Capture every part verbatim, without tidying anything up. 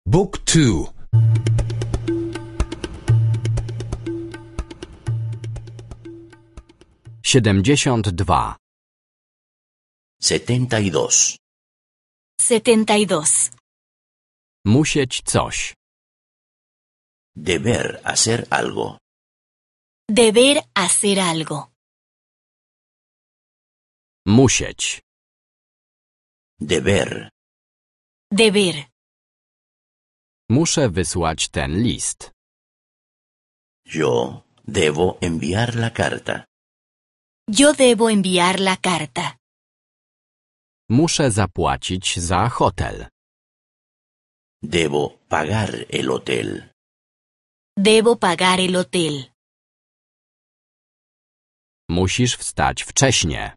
Book two. Siedemdziesiąt dwa. setenta y dos. setenta y dos. Musieć coś. Deber hacer algo. Deber hacer algo. Musieć. Deber. Deber. Muszę wysłać ten list. Yo debo enviar la carta. Yo debo enviar la carta. Muszę zapłacić za hotel. Debo pagar el hotel. Debo pagar el hotel. Musisz wstać wcześnie.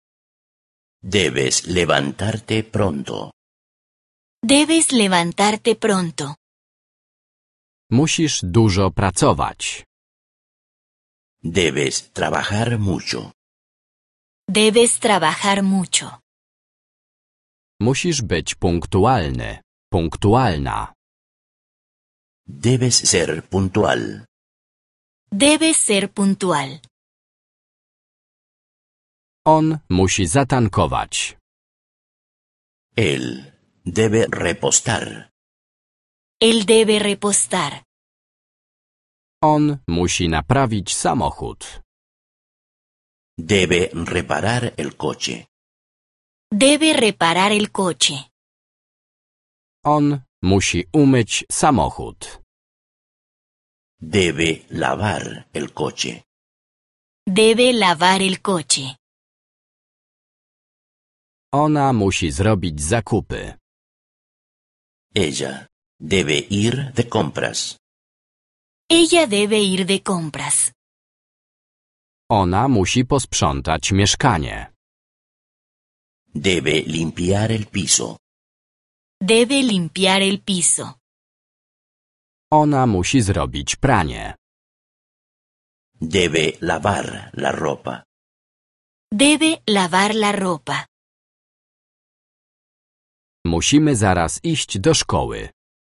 Debes levantarte pronto. Debes levantarte pronto. Musisz dużo pracować. Debes trabajar mucho. Debes trabajar mucho. Musisz być punktualny. Punktualna. Debes ser puntual. Debes ser puntual. On musi zatankować. Él debe repostar. Él debe repostar. On musi naprawić samochód. Debe reparar el coche. Debe reparar el coche. On musi umyć samochód. Debe lavar el coche. Debe lavar el coche. Ona musi zrobić zakupy. Ella debe ir de compras. Ella debe ir de compras. Ona musi posprzątać mieszkanie. Debe limpiar el piso. Debe limpiar el piso. Ona musi zrobić pranie. Debe lavar la ropa. Debe lavar la ropa. Musimy zaraz iść do szkoły.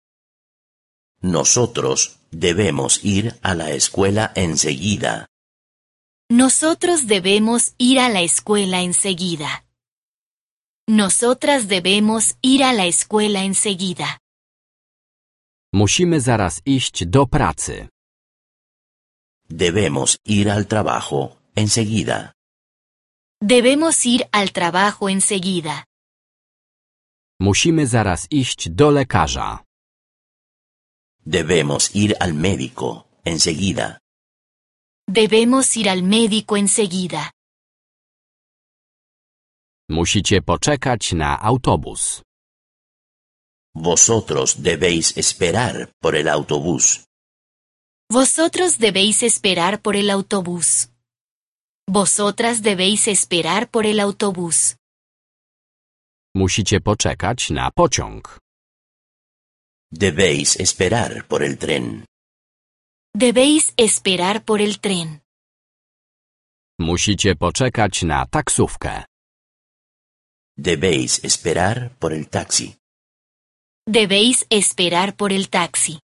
Nosotros debemos ir a la escuela enseguida. Nosotros debemos ir a la escuela enseguida. Nosotras debemos ir a la escuela enseguida. Musimy zaraz iść do pracy. Debemos ir al trabajo enseguida. Debemos ir al trabajo enseguida. Musimy zaraz iść do lekarza. Debemos ir al médico enseguida. Debemos ir al médico enseguida. Musicie poczekać na autobus. Vosotros debéis esperar por el autobús. Vosotros debéis esperar por el autobús. Vosotras debéis esperar por el autobús. Musicie poczekać na pociąg. Debéis esperar por el tren. Debéis esperar por el tren. Musicie poczekać na taksówkę. Debéis esperar por el taxi. Debéis esperar por el taxi.